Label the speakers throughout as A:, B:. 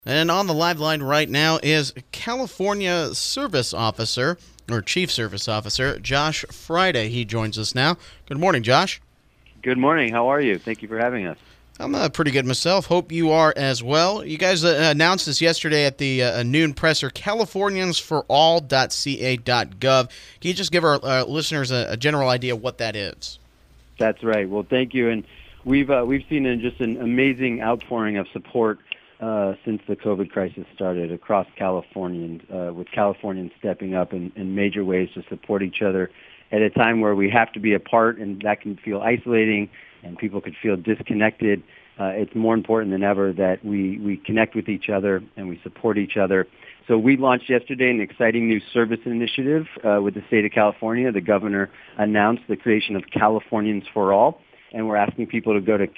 A: And on the live line right now is California Service Officer, or Chief Service Officer, Josh Friday. He joins us now. Good morning, Josh.
B: Good morning. How are you? Thank you for having us.
A: I'm pretty good myself. Hope you are as well. You guys announced this yesterday at the noon presser, californiansforall.ca.gov. Can you just give our listeners a general idea of what that is?
B: That's right. Well, thank you. And we've seen just an amazing outpouring of support since the COVID crisis started across California, with Californians stepping up in major ways to support each other at a time where we have to be apart, and that can feel isolating and people could feel disconnected. It's more important than ever that we connect with each other and we support each other. So we launched yesterday an exciting new service initiative with the state of California. The governor announced the creation of Californians for All, and we're asking people to go to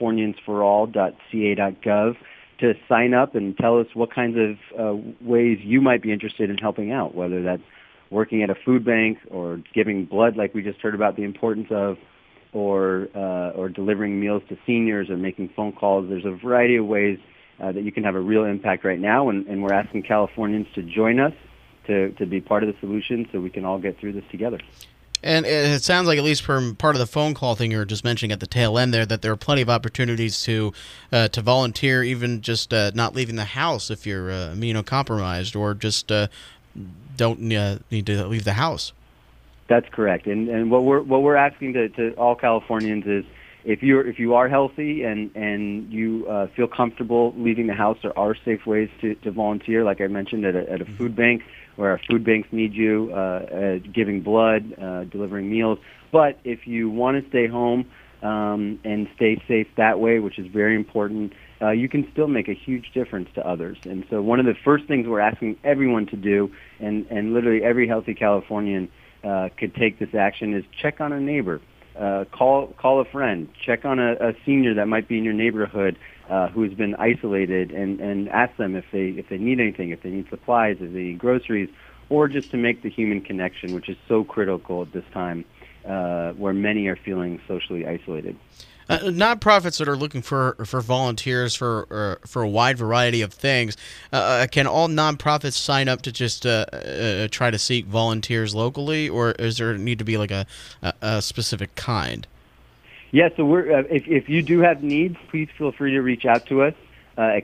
B: californiansforall.ca.gov to sign up and tell us what kinds of ways you might be interested in helping out, whether that's working at a food bank or giving blood like we just heard about the importance of, or delivering meals to seniors or making phone calls. There's a variety of ways that you can have a real impact right now, and we're asking Californians to join us to be part of the solution so we can all get through this together.
A: And it sounds like, at least from part of the phone call thing you were just mentioning at the tail end there, that there are plenty of opportunities to volunteer, even just not leaving the house if you're immunocompromised or just don't need to leave the house.
B: That's correct. And what we're asking to all Californians is, if you are healthy and you feel comfortable leaving the house, there are safe ways to volunteer, like I mentioned, at a food bank, where our food banks need you, giving blood, delivering meals. But if you want to stay home and stay safe that way, which is very important, you can still make a huge difference to others. And so one of the first things we're asking everyone to do, and literally every healthy Californian could take this action, is check on a neighbor. Call a friend. Check on a senior that might be in your neighborhood who has been isolated, and ask them if they need anything, if they need supplies, if they need groceries, or just to make the human connection, which is so critical at this time where many are feeling socially isolated.
A: Nonprofits that are looking for volunteers for a wide variety of things, can all nonprofits sign up to just try to seek volunteers locally, or is there need to be like a specific kind?
B: Yeah, so we're if you do have needs, please feel free to reach out to us at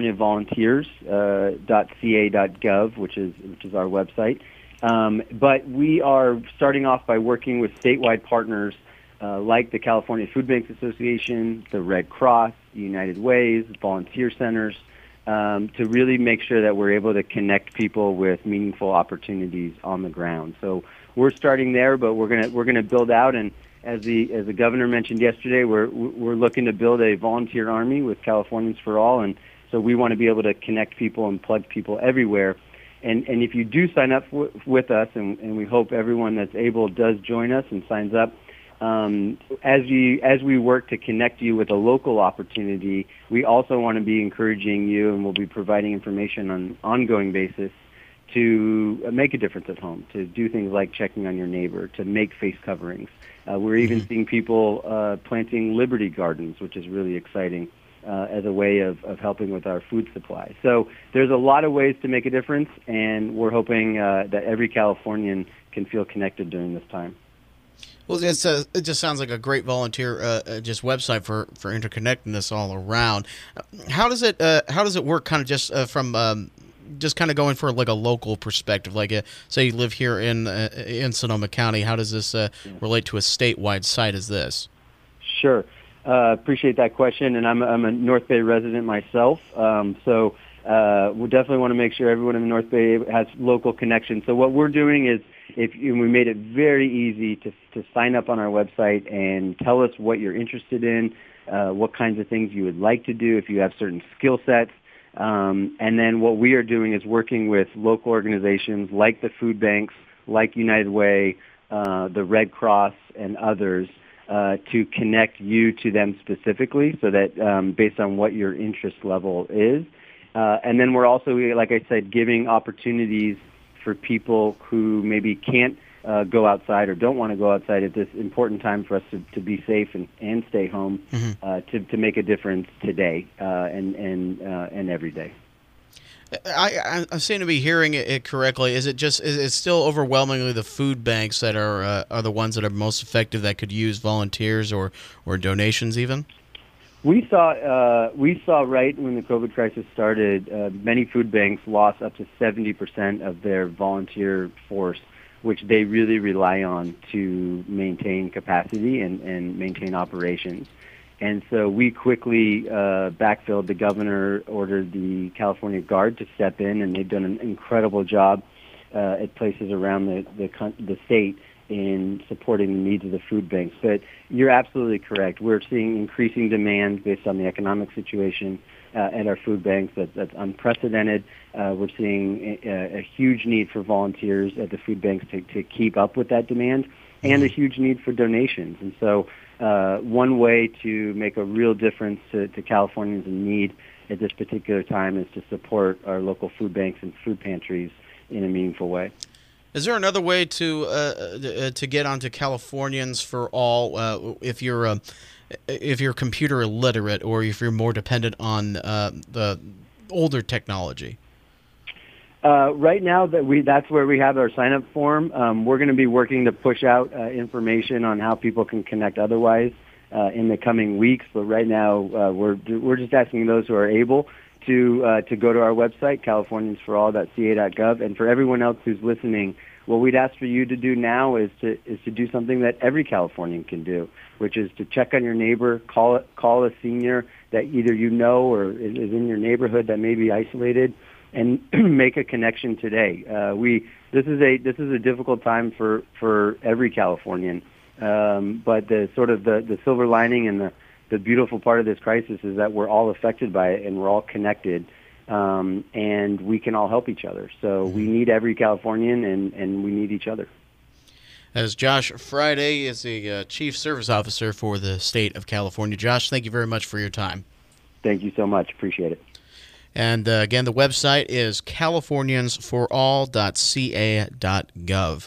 B: californiavolunteers.ca.gov, which is our website. But we are starting off by working with statewide partners like the California Food Banks Association, the Red Cross, United Ways, volunteer centers, to really make sure that we're able to connect people with meaningful opportunities on the ground. So we're starting there, but we're gonna build out. And as the governor mentioned yesterday, we're looking to build a volunteer army with Californians for All, and so we want to be able to connect people and plug people everywhere. And if you do sign up with us, and we hope everyone that's able does join us and signs up. As we work to connect you with a local opportunity, we also want to be encouraging you, and we'll be providing information on an ongoing basis to make a difference at home, to do things like checking on your neighbor, to make face coverings. We're even seeing people planting Liberty Gardens, which is really exciting, as a way of helping with our food supply. So there's a lot of ways to make a difference, and we're hoping that every Californian can feel connected during this time.
A: Well, it just sounds like a great volunteer just website for interconnecting this all around. How does it work? Kind of just from just kind of going for like a local perspective, like say you live here in Sonoma County. How does this relate to a statewide site as this?
B: Sure, appreciate that question, and I'm a North Bay resident myself, so we definitely want to make sure everyone in the North Bay has local connections. So what we're doing is, we made it very easy to sign up on our website and tell us what you're interested in, what kinds of things you would like to do, if you have certain skill sets. And then what we are doing is working with local organizations like the food banks, like United Way, the Red Cross, and others to connect you to them specifically, so that based on what your interest level is. And then we're also, like I said, giving opportunities for people who maybe can't go outside or don't want to go outside at this important time for us to be safe and stay home, to make a difference today and every day.
A: I seem to be hearing it correctly. Is it just is it still overwhelmingly the food banks that are the ones that are most effective that could use volunteers or donations even?
B: We saw right when the COVID crisis started, many food banks lost up to 70% of their volunteer force, which they really rely on to maintain capacity and maintain operations. And so we quickly backfilled. The governor ordered the California Guard to step in, and they've done an incredible job at places around the state in supporting the needs of the food banks. But you're absolutely correct. We're seeing increasing demand based on the economic situation at our food banks. That's unprecedented. We're seeing a huge need for volunteers at the food banks to keep up with that demand, and a huge need for donations. And so one way to make a real difference to Californians in need at this particular time is to support our local food banks and food pantries in a meaningful way.
A: Is there another way to get onto Californians for All if you're computer illiterate or if you're more dependent on the older technology?
B: Right now, that's where we have our sign-up form. We're going to be working to push out information on how people can connect otherwise in the coming weeks. But right now, we're just asking those who are able to go to our website, californiansforall.ca.gov. And for everyone else who's listening, what we'd ask for you to do now is to do something that every Californian can do, which is to check on your neighbor, call a senior that either you know or is in your neighborhood that may be isolated, and make a connection today. This is a difficult time for every Californian, but the silver lining and the beautiful part of this crisis is that we're all affected by it and we're all connected, and we can all help each other. So we need every Californian, and we need each other.
A: As Josh Friday is the Chief Service Officer for the state of California. Josh, thank you very much for your time.
B: Thank you so much. Appreciate it.
A: And again, the website is californiansforall.ca.gov.